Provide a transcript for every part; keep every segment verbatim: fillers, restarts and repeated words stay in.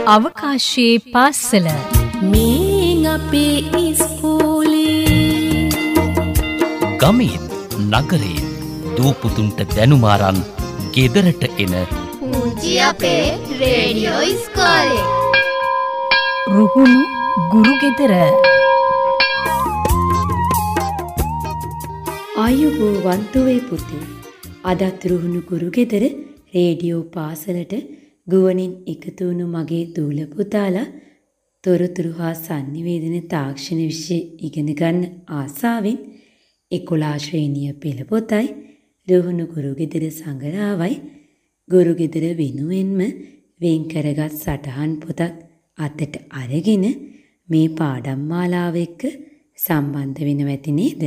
අවකාශයේ පාසල මේ අපේ ඉස්කෝලේ ගමේ නගරේ දූපුතුන්ට දැනුම අරන් ගෙදරට එන පුංචි අපේ රේඩියෝ ඉස්කෝලේ රුහුණු ගුරු ගෙදර ආයුබෝවන් දුවේ පුතේ අදත් රුහුණු ගුරු ගෙදර රේඩියෝ පාසලට ගුවනින් එකතු වුණු මගේ දූල පුතාලා තොරතුරු හා sannivedana තාක්ෂණ විෂය ඉගෙන ගන්න ආසාවෙන් එකොළහ ශ්‍රේණිය පෙළ පොතයි රුහුණු ගුරු ගෙදර සංගරාවයි ගුරු ගෙදර වෙනුවෙන්ම වෙන් කරගත් සටහන් පොතක් අතට අරගෙන මේ පාඩම් මාලාව එක්ක සම්බන්ධ වෙනවා ඇති නේද?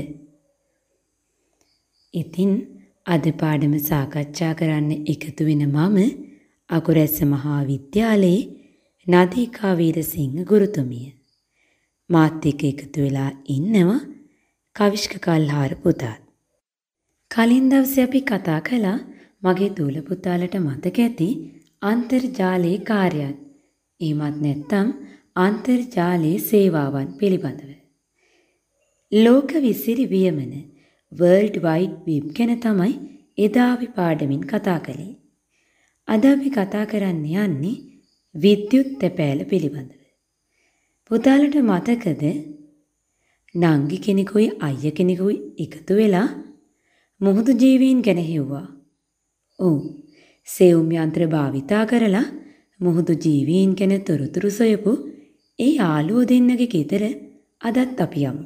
ඉතින් අද පාඩම සාකච්ඡා කරන්න එකතු වෙන මම අකුරැස්ස මහා විද්‍යාලයේ නදීකා වීරසිංහ ගුරුතුමිය. මාත් එක්ක එකතු වෙලා ඉන්නවා කවිෂ්ක කල්හාර පුතාත්. කලින් දවසේ අපි කතා කළා මගේ දූල පුතාලට මතක ඇති අන්තර්ජාලයේ කාර්යයන්. එහෙමත් නැත්නම් අන්තර්ජාලයේ සේවාවන් පිළිබඳව. ලෝක විසිරි වියමන World Wide Web ගැන තමයි එදා අපි පාඩමින් කතා කළේ. අද අපි කතා කරන්න යන්නේ විද්‍යුත් තැපෑල පිළිබඳව. පුතාලට මතකද නංගි කෙනෙකුයි අයියා කෙනෙකුයි එකතු වෙලා මුහුදු ජීවීන් ගැන හෙව්වා. ඔව්, සෙවුම් යන්ත්‍ර භාවිතා කරලා මුහුදු ජීවීන් ගැන තොරතුරු සොයපු ඒ යාළුවෝ දෙන්නගේ ගෙදර අදත් අපි යමු.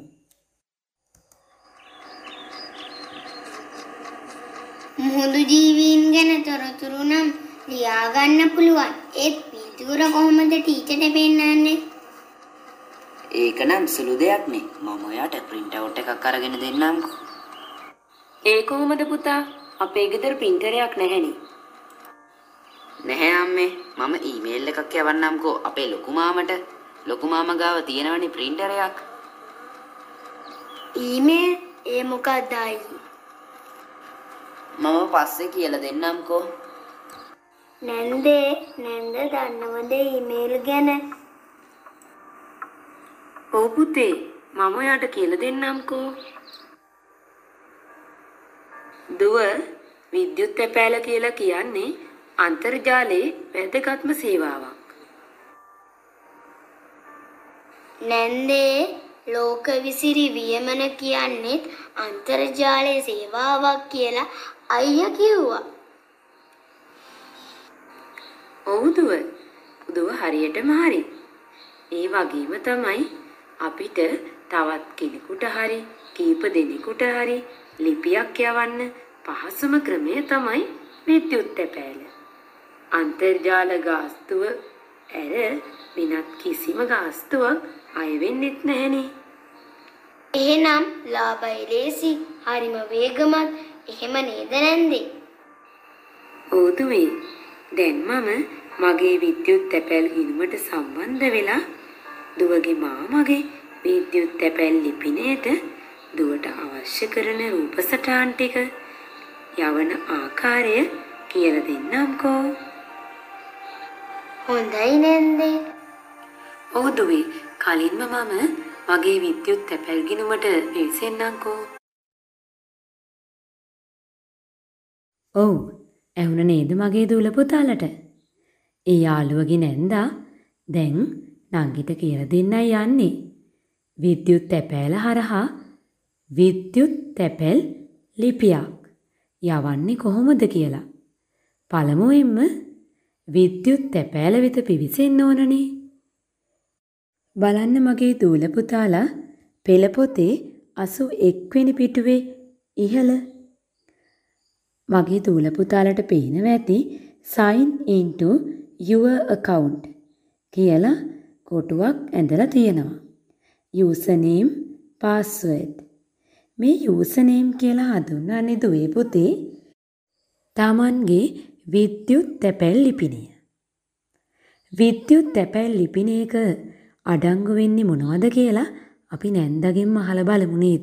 මුහුදු ජීවීන් ගැන තොරතුරු නම් ලියා ගන්න පුළුවන්. ඒත් පිටුර කොහොමද ටීචර්ට පෙන්නන්නේ? ඒක නම් සුළු දෙයක් නේ. මම ඔයාට print out එකක් අරගෙන දෙන්නම්කෝ. ඒ කොහොමද පුතා? අපේ ගෙදර printerයක් නැහැනේ. නැහැ අම්මේ. මම ඊමේල් එකක් යවන්නම්කෝ අපේ ලොකු මාමට. ලොකු මාමා ගාව තියෙනවනේ printer එකක්. ඊමේල්? ඒ මොකක්ද අයියේ? මම පස්සේ කියලා දෙන්නම්කෝ. නැන්දේ නැන්ද දන්නවද ඊමේල් ගැන? ඔව් පුතේ, මම ඔයාට කියලා දෙන්නම්කෝ. දුව, විද්‍යුත් තැපෑල කියලා කියන්නේ අන්තර්ජාලයේ වැදගත්ම සේවාවක්. නැන්දේ ලෝක විසිරි වියමන කියන්නේ අන්තර්ජාලයේ සේවාවක් කියලා අයියා කිව්වා. ඔව් දුව. දුව හරියටම හරි. ඒ වගේම තමයි අපිට තවත් කෙනෙකුට හරි කීප දෙනෙකුට හරි ලිපියක් යවන්න පහසුම ක්‍රමය තමයි විද්‍යුත් තැපෑල. අන්තර්ජාල ගාස්තුව ඇර වෙනත් කිසිම ගාස්තුවක් අය වෙන්නෙත් නැහනේ. එහෙනම් ලාභයි ලේසි, හරිම වේගමත්. එහෙම නේද නැන්දේ? ඔව් දුවේ. දැන් මම මගේ විද්‍යුත් තැපැල් ගිණුමට සම්බන්ධ වෙලා දුවගේ මාමගේ විද්‍යුත් තැපැල් ලිපිනයට දුවට අවශ්‍ය කරන රූප සටහන් ටික යවන ආකාරය කියලා දෙන්නම්කෝ. හොඳයි නැන්දේ. ඔව් දුවේ. කලින්ම මම මගේ විද්‍යුත් තැපැල් ගිණුමට එසෙන්නම්කෝ. ඔව්, ඇහුණ නේද මගේ දූල පුතාලට? ඒ යාළුවගේ නැන්දා දැන් නංගිට කියලා දෙන්නයි යන්නේ. විද්‍යුත් තැපෑල හරහා විද්‍යුත් තැපැල් ලිපියක් යවන්නේ කොහොමද කියලා. පළමුවෙන්ම විද්‍යුත් තැපෑල වෙත පිවිසෙන්න ඕනනේ. බලන්න මගේ දූල පුතාලා පෙළ පොතේ අසූ එක් වෙනි පිටුවේ ඉහළ මගේ දූල පුතාලට පේනවා ඇති sign into your account කියලා කොටුවක් ඇඳලා තියෙනවා. username password. මේ username කියලා හඳුන්වන්නේ දුවේ පුතේ තමන්ගේ විද්‍යුත් තැපැල් ලිපිනය. විද්‍යුත් තැපැල් ලිපිනයක අඩංගු වෙන්නේ මොනවද කියලා අපි නැන්දගෙන්ම අහලා බලමු නේද?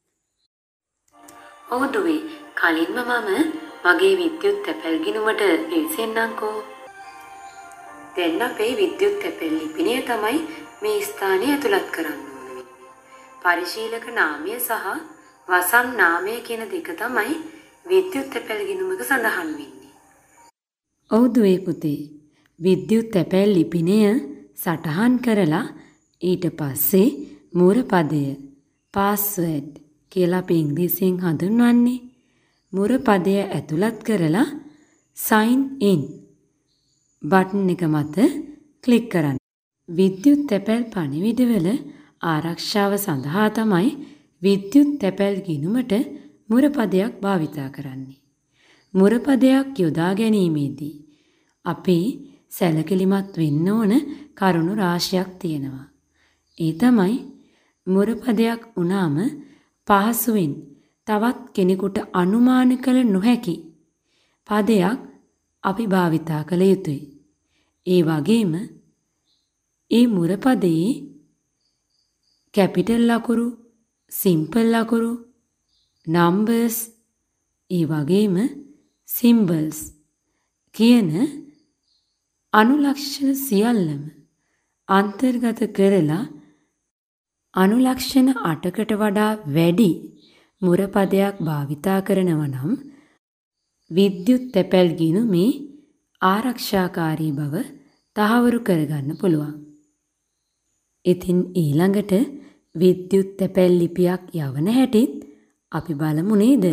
ඔව් දුවේ. කලින්ම මම මගේ විද්‍යුත් තැපැල් ගිණුමට එසෙන්නම්කෝ. දැන් අපේ විද්‍යුත් තැපැල් ලිපිනය තමයි මේ ස්ථානය ඇතුළත් කරන්න ඕන වෙන්නේ. පරිශීලක නාමය සහ වසම් නාමය කියන දෙක තමයි විද්‍යුත් තැපැල් ගිණුමක සඳහන් වෙන්නේ. ඔව් දුවේ පුතේ. විද්‍යුත් තැපැල් ලිපිනය සටහන් කරලා ඊට පස්සේ මුරපදය පාස්වර්ඩ් කියලා අපි ඉංග්‍රීසියෙන් හඳුන්වන්නේ. මුරපදය ඇතුළත් කරලා sign in බටන් එක මත ක්ලික් කරන්න. විද්‍යුත් තැපැල් පණිවිඩවල ආරක්ෂාව සඳහා තමයි විද්‍යුත් තැපැල් ගිණුමට මුරපදයක් භාවිතා කරන්නේ. මුරපදයක් යොදා ගැනීමේදී අපි සැලකිලිමත් වෙන්න ඕන කරුණු රාශියක් තියෙනවා. ඒ තමයි මුරපදයක් වුණාම පහසුවෙන් තවත් කෙනෙකුට අනුමාන කළ නොහැකි පදයක් අපි භාවිතා කළ යුතුයි. ඒ වගේම ඒ මුරපදයේ කැපිටල් ලකුරු, සිම්පල් ලකුරු, නම්බර්ස්, ඒ වගේම සිම්බල්ස් කියන අනුලක්ෂණ සියල්ලම අන්තර්ගත කරලා අනුලක්ෂණ අටකට වඩා වැඩි මුරපදයක් භාවිතා කරනවා නම් විද්‍යුත් තැපැල් ගිණුමේ ආරක්ෂාකාරී බව තහවුරු කරගන්න පුළුවන්. ඉතින් ඊළඟට විද්‍යුත් තැපැල් ලිපියක් යවන හැටිත් අපි බලමු නේද?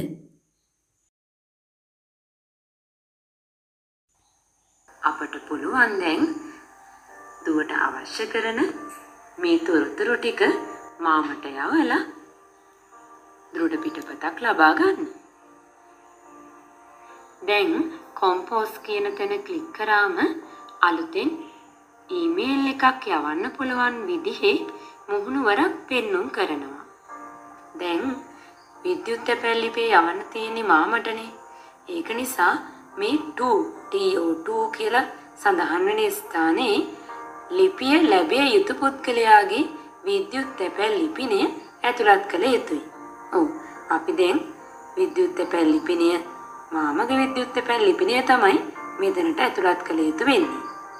අපට පුළුවන් දැන් දුවට අවශ්‍ය කරන මේ තොරතුරු ටික මාමට යවලා දෘಢ පිටපතක් ලබා ගන්න. දැන් කොම්පෝස් කියන තැන ක්ලික් කරාම අලුතෙන් ඊමේල් එකක් යවන්න පුළුවන් විදිහේ මුහුණුවරක් පෙන්වුම් කරනවා. දැන් විද්‍යුත් තැපැල් ලිපිය යවන්න තියෙන්නේ මාමටනේ. ඒක නිසා මේ two T O two කියලා සඳහන් වෙන ස්ථානයේ ලිපිය ලැබිය යුතු පුද්ගලයාගේ විද්‍යුත් තැපැල් ලිපිනය ඇතුළත් කළ යුතුයි. ඔව් අපි දැන් විද්‍යුත් තැපැල් ලිපිනය මාමගේ විද්‍යුත් තැපැල් ලිපිනය තමයි මෙතනට ඇතුළත් කළ යුතු වෙන්නේ.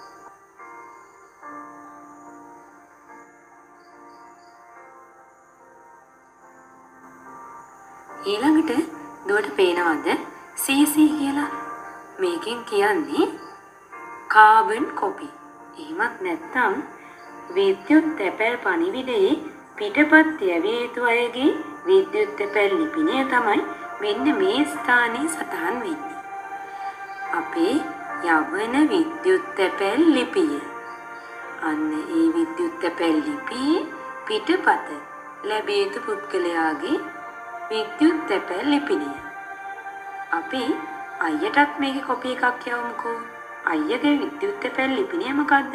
ඊළඟට දුවට පේනවද C C කියලා? මේකෙන් කියන්නේ කාබන් කොපි. එහෙමත් නැත්නම් විද්‍යුත් තැපැල් පණිවිඩයේ පිටපත් යැවිය යුතු අයගේ විද්‍යුත් තැපැල් ලිපිනය තමයි මෙන්න මේ ස්ථානයේ සටහන් වෙන්නේ. අපේ යවන විද්‍යුත් තැපැල් ලිපිය. අන්න ඒ විද්‍යුත් තැපැල් ලිපියේ පිටපත ලැබිය යුතු පුද්ගලයාගේ විද්‍යුත් තැපැල් ලිපිනය. අපි අයියටත් මේකේ කොපි එකක් යවමුකෝ. අයියගේ විද්‍යුත් තැපැල් ලිපිනය මොකද්ද?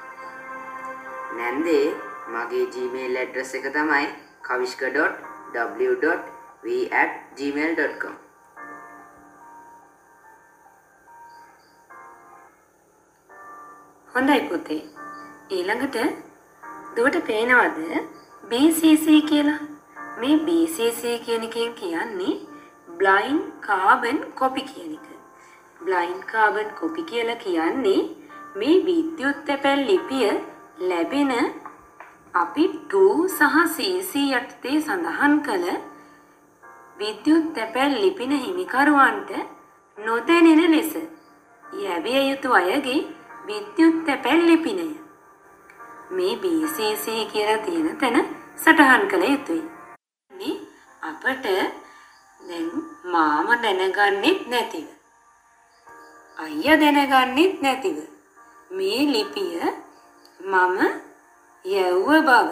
නැන්දේ මගේ Gmail address එක තමයි kavishka dot w dot v at gmail dot com. හොඳයි පුතේ. ඊළඟට දුවට පේනවද B C C කියලා? මේ B C C කියන එකෙන් කියන්නේ blind carbon copy කියන එක. blind carbon copy කියලා කියන්නේ මේ විද්‍යුත් තැපැල් ලිපිය ලැබෙන අපි two සහ C C යටතේ සඳහන් කළ විද්‍යුත් තැපැල් ලිපින හිමිකරුවන්ට නොදැනෙන ලෙස යැවිය යුතු අයගේ විද්‍යුත් තැපැල් ලිපිනය මේ B C C කියලා තියෙන තැන සටහන් කළ යුතුයි. මේ අපට දැන් මාම දැනගන්නෙත් නැතිව අයියා දැනගන්නෙත් නැතිව මේ ලිපිය මම යවුව බව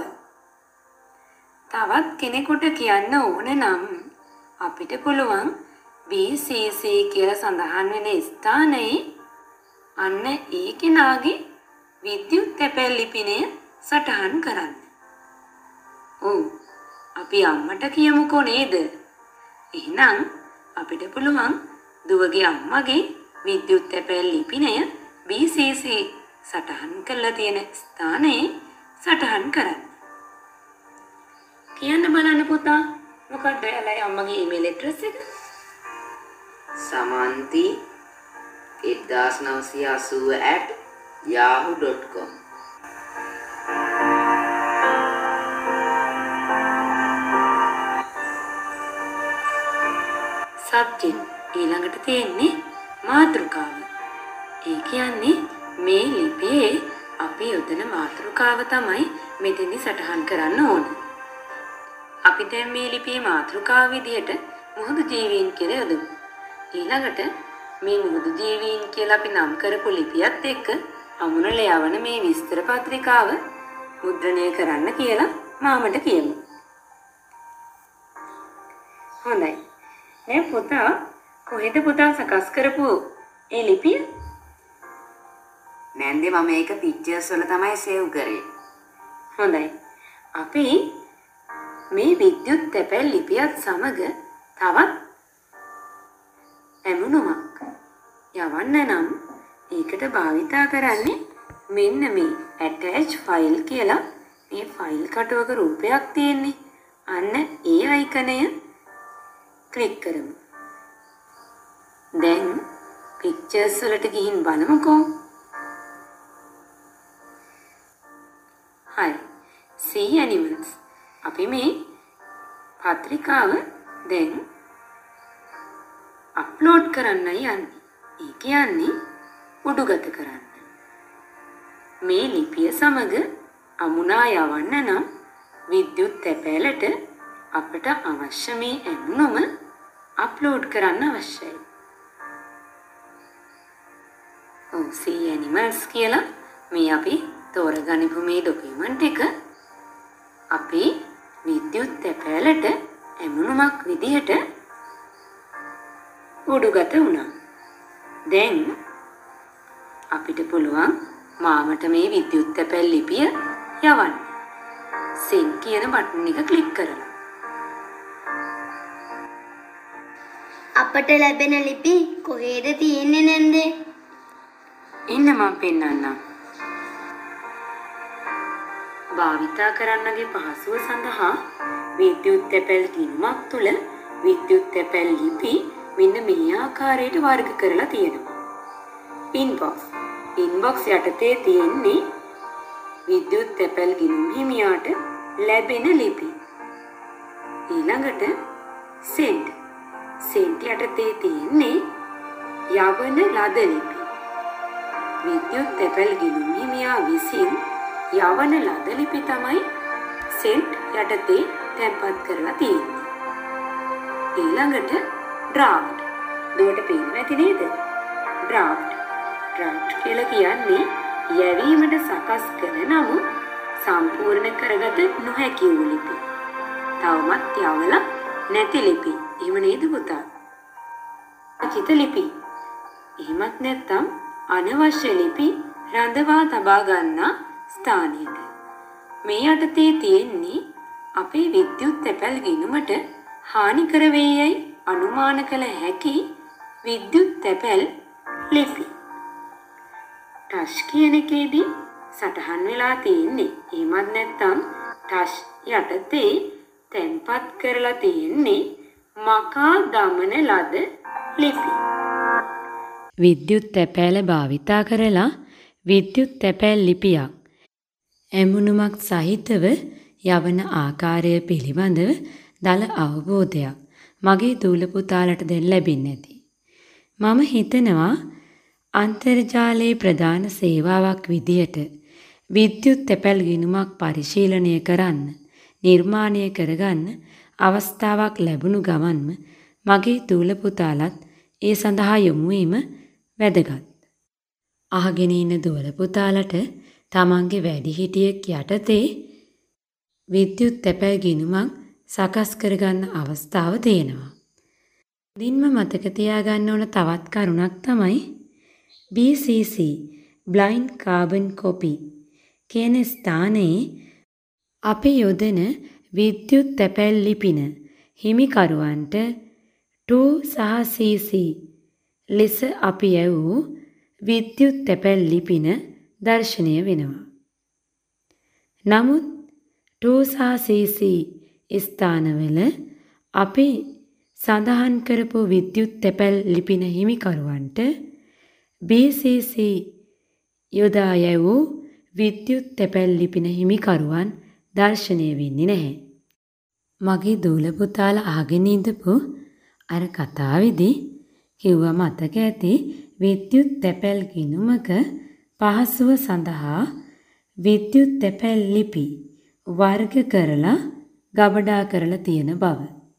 තවත් කෙනෙකුට කියන්න ඕන නම් අපිට පුළුවන් B C C කියලා සඳහන් වෙන ස්ථානයේ අන්න ඒ කෙනාගේ විද්‍යුත් තැපැල් ලිපිනය සටහන් කරන්න. ඔව් අපි අම්මට කියමුකෝ නේද? එහෙනම් අපිට පුළුවන් දුවගේ අම්මගේ විද්‍යුත් තැපැල් ලිපිනය B C C සටහන් කරලා තියෙන ස්ථානයේ සටහන් කරන්න. කියන්න බලන්න පුතා මොකක්ද එයාලගේ අම්මගේ ඊමේල් ඇඩ්‍රස් එක? samanthi nineteen eighty at yahoo dot com. Subject ඊළඟට තියෙන්නේ මාතෘකාව. ඒ කියන්නේ මේ ලිපියේ අපි යොදන මාතෘකාව තමයි මෙතෙන්දි සටහන් කරන්න ඕන. අපි දැන් මේ ලිපියේ මාතෘකාව විදිහට මුහුදු ජීවීන් කියලා යොදමු. ඊළඟට මේ මුහුදු ජීවීන් කියලා අපි නම් කරපු ලිපියත් එක්ක අමුණල යවන මේ විස්තර පත්‍රිකාව මුද්‍රණය කරන්න කියලා මාමට කියමු. හොඳයි. දැන් පුතා කොහෙද පුතා සකස් කරපු ඒ ලිපිය? නැන්දේ මම ඒක පික්චර්ස් වල තමයි සේව් කරේ. හොඳයි. අපි මේ විද්‍යුත් තැපැල් ලිපියත් සමග තවත් ඇමුණුමක් යවන්න නම් ඒකට භාවිතා කරන්නේ මෙන්න මේ attach file කියලා මේ ෆයිල් කටුවක රූපයක් තියෙන්නේ. අන්න ඒ අයිකනය ක්ලික් කරමු. දැන් pictures වලට ගිහින් බලමුකෝ. හරි. see animals. අපි මේ පත්‍රිකාව දැන් අප්ලෝඩ් කරන්නයි යන්නේ. ඒ කියන්නේ උඩුගත කරන්න. මේ ලිපිය සමග අමුණා යවන්න නම් විද්‍යුත් තැපෑලට අපට අවශ්‍ය මේ ඇමුණුම අප්ලෝඩ් කරන්න අවශ්‍යයි. ඔව් see animals කියලා මේ අපි තෝරගනිපු මේ ડોකියුමන්ට් එක අපි විද්‍යුත් තැපෑලට ඇමුණුමක් විදිහට උඩුගත වුණා. දැන් අපිට පුළුවන් මාමට මේ විද්‍යුත් තැපැල් ලිපිය යවන්න. send කියන බටන් එක ක්ලික් කරලා. අපට ලැබෙන ලිපි කොහෙද තියෙන්නේ නැන්දේ? ඉන්න මම පෙන්නන්නම්. භාවිතා කරන්නගේ පහසුව සඳහා විද්‍යුත් තැපැල් ගිණුමක් තුල විද්‍යුත් තැපැල් ලිපි මෙන්න මේ ආකාරයට වර්ග කරලා තියෙනවා. inbox inbox යටතේ තියෙන්නේ විද්‍යුත් තැපැල් ගිණුම් හිමියාට ලැබෙන ලිපි. ඊළඟට send send යටතේ තියෙන්නේ යවන ලද ලිපි. විද්‍යුත් තැපැල් ගිණුම් හිමියා විසින් යවන ලද ලිපි තමයි send යටතේ තැන්පත් කරලා තියෙන්නේ. ඊළඟට draft. දුවට පේන්නේ නැති නේද? draft. draft කියලා කියන්නේ යැවීමට සකස් කළ නමුත් සම්පූර්ණ කරගත නොහැකි වූ ලිපි. තවමත් යවලා නැති ලිපි. එහෙම නේද පුතා? අචිත ලිපි. එහෙමත් නැත්නම් අනවශ්‍ය ලිපි රඳවා තබා ගන්නා ස්ථානයක. මේ යටතේ තියෙන්නේ අපේ විද්‍යුත් තැපැල් ගිණුමට හානි කර වේයයි අනුමාන කළ හැකි විද්‍යුත් තැපැල් ලිපි. ටච් කියන එකේදී සටහන් වෙලා තියෙන්නේ. එහෙමත් නැත්නම් ටච් යටතේ තැන්පත් කරලා තියෙන්නේ මකා දමන ලද ලිපි. විද්‍යුත් තැපෑල භාවිතා කරලා විද්‍යුත් තැපෑල් ලිපියක් ඇමුණුමක් සහිතව යවන ආකාරය පිළිබඳව දල අවබෝධයක් මගේ දූල පුතාලට දැන් ලැබෙන්නේ නැති. මම හිතනවා අන්තර්ජාලයේ ප්‍රධාන සේවාවක් විදියට විද්‍යුත් තැපැල් ගිණුමක් පරිශීලනය කරන්න, නිර්මාණය කරගන්න අවස්ථාවක් ලැබුණු ගමන්ම මගේ දූල පුතාලත් ඒ සඳහා යොමු වීම වැදගත්. අහගෙන ඉන්න දූල පුතාලට තමන්ගේ වැඩිහිටියෙක් යටතේ විද්‍යුත් තැපැල් ගිණුමක් සකස් කරගන්න අවස්ථාව තියෙනවා. දින්ම මතක තියාගන්න ඕන තවත් කරුණක් තමයි බී සී සී Blind Carbon Copy කියන ස්ථානයේ අපි යොදන විද්‍යුත් තැපැල් ලිපින හිමිකරුවන්ට ටූ සහ සී සී ලෙස අපි යවූ විද්‍යුත් තැපැල් ලිපින දර්ශනය වෙනවා. නමුත් ටූ සහ සී සී ස්ථානවල අපි සඳහන් කරපු විද්‍යුත් තැපැල් ලිපින හිමිකරුවන්ට බී සී සී යොදා යැවූ විද්‍යුත් තැපැල් ලිපින හිමිකරුවන් දර්ශනය වෙන්නේ නැහැ. මගේ දූල පුතාලා අහගෙන ඉඳපු අර කතාවේදී කිව්වා මතක ඇති විද්‍යුත් තැපැල් ගිණුමක පහසුව සඳහා විද්‍යුත් තැපැල් ලිපි වර්ග කරලා ගබඩා කරලා තියෙන බව.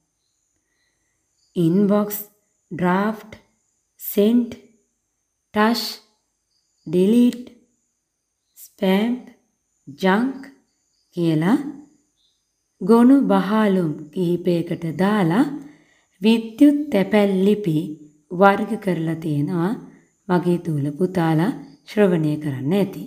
Inbox, draft, sent, touch, delete, spam, junk කියලා ගොනු බහලුම් කිහිපයකට දාලා විද්‍යුත් තැපැල් ලිපි වර්ග කරලා තියෙනවා මගේ දූල පුතාලා ශ්‍රවණය කරන්න ඇති.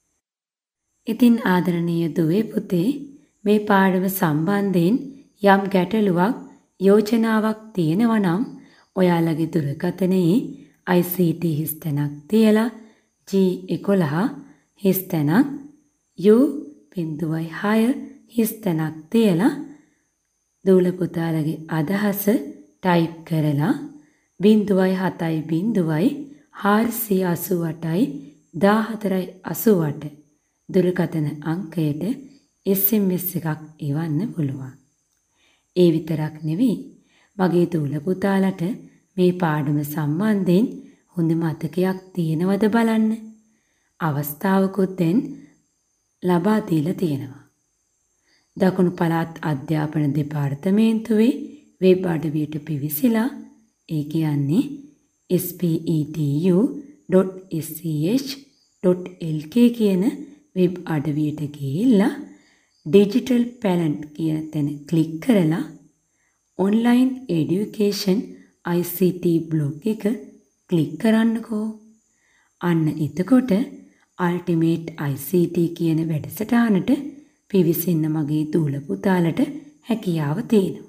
ඉතින් ආදරණීය දුවේ පුතේ මේ පාඩම සම්බන්ධයෙන් යම් ගැටලුවක් යෝජනාවක් තියෙනවා නම් ඔයාලගේ දුරකථනයේ I C T හිස්තැනක් තියලා G එකොළහ හිස්තැනක් U හය හිස්තැනක් තියලා දූල පුතාලගේ අදහස ටයිප් කරලා බිංදුවයි හතයි බිංදුවයි හාරසිය අසූ අටයි දාහතරයි අසූ අට දුරකථන අංකයට S M S එකක් එවන්න පුළුවන්. ඒ විතරක් නෙවෙයි මගේ දූල පුතාලට මේ පාඩම සම්බන්ධයෙන් හොඳ මතකයක් තියෙනවද බලන්න. අවස්ථාවකුත් දැන් ලබා දීලා තියෙනවා. දකුණු පළාත් අධ්‍යාපන දෙපාර්තමේන්තුවේ වෙබ් අඩවියට පිවිසිලා ඒ කියන්නේ S P E T U dot S C H dot L K කියන වෙබ් අඩවියට ගිහිල්ලා ඩිජිටල් පැලන්ට් කියන තැන ක්ලික් කරලා online education I C T blog එක ක්ලික් කරන්නකෝ. අන්න එතකොට අල්ටිමේට් I C T කියන වැඩසටහනට පිවිසෙන්න මගේ දූල පුතාලට හැකියාව තියෙනවා.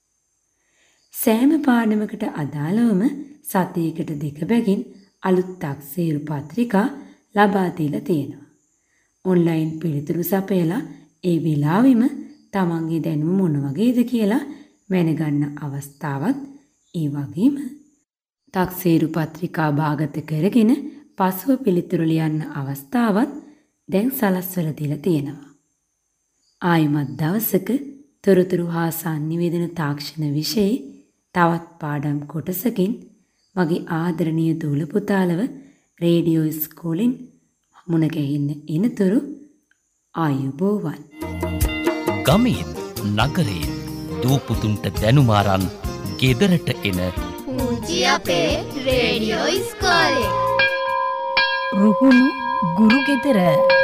සෑම පාඩමකට අදාළවම සතියකට දෙක බැගින් අලුත් තක්සේරු පත්‍රිකා ලබා දීලා තියෙනවා. ඔන්ලයින් පිළිතුරු සපයලා ඒ වෙලාවෙම තමන්ගේ දැනුම මොන වගේද කියලා මැනගන්න අවස්ථාවත් ඒ වගේම තක්සේරු පත්‍රිකා භාගත කරගෙන පසුව පිළිතුරු ලියන්න අවස්ථාවත් දැන් සලස්වලා දීලා තියෙනවා. ආයිමත් දවසක තොරතුරු හා sannivedana තාක්ෂණ විෂයේ තවත් පාඩම් කොටසකින් මගේ ආදරණීය දූල පුතාලව රේඩියෝ ඉස්කෝලෙන් මුණ ගැහින්න එනතුරු ආයුබෝවන්. ගමෙන් නගරයෙන් දූපුතුන්ට දැනුම අරන් ගෙදරට එන පුංචි අපේ රේඩියෝ ඉස්කෝලේ රුහුණු ගුරු ගෙදර